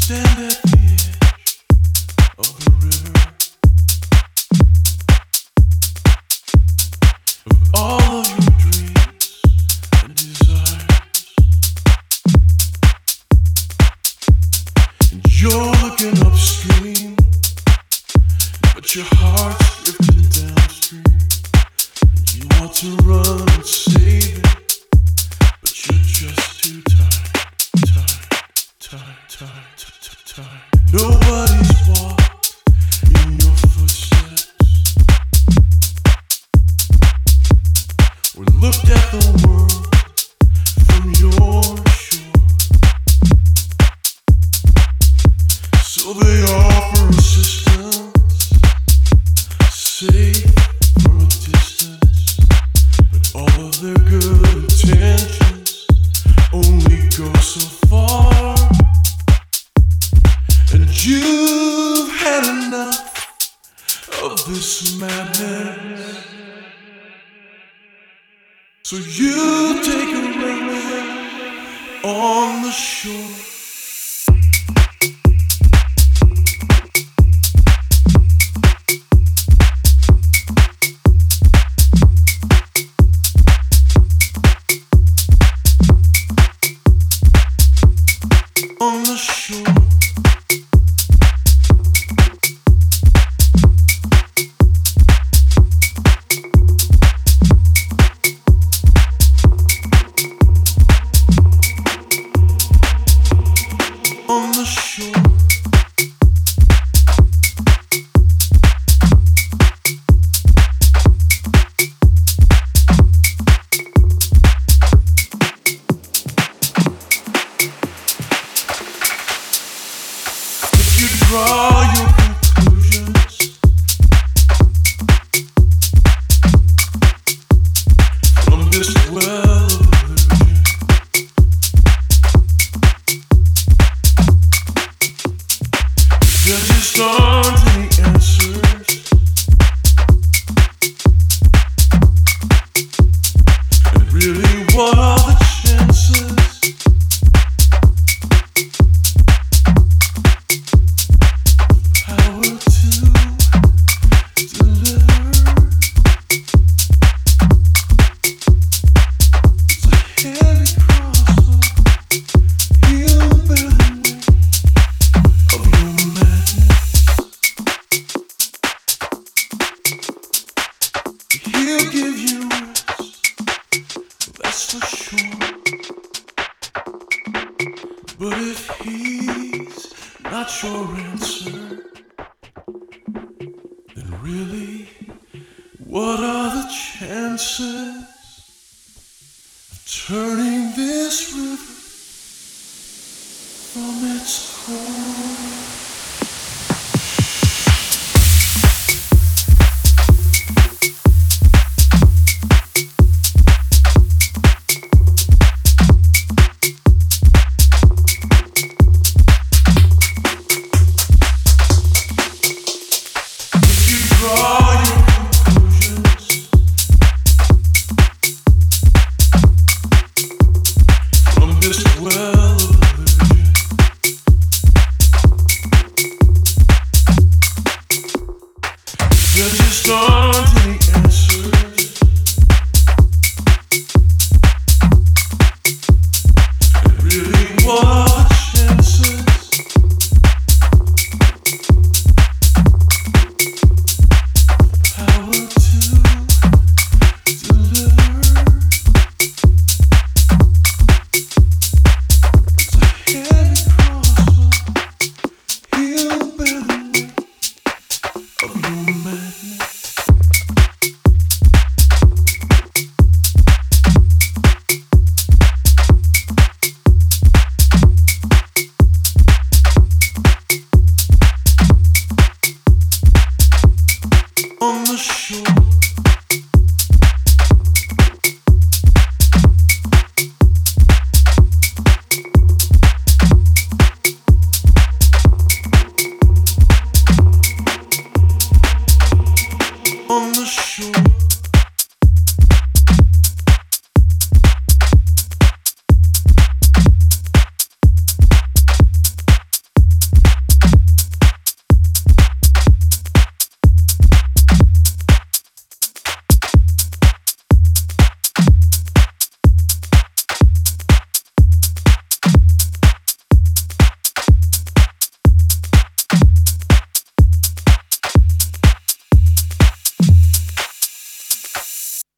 stand at the edge of the river, of all of your dreams and desires, and you're looking upstream, but your heart's drifting downstream. You want to run and save it, but you're just too tired. Nobody's walked in your footsteps or looked at the world from your shore, so they offer assistance, safe from a distance, but all of their good intentions only go so far. And you've had enough of this madness, so you take a rest on the shore. On the shore. On the shore. If you draw your conclusions from this well of illusion, there just aren't any answers, and really, what are the chances? Power to deliver. It's a heavy cross, he'll bear the weight of your madness. He'll give you rest, that's for sure. But if he's not your answer, then really, what are the chances of turning this river from its course?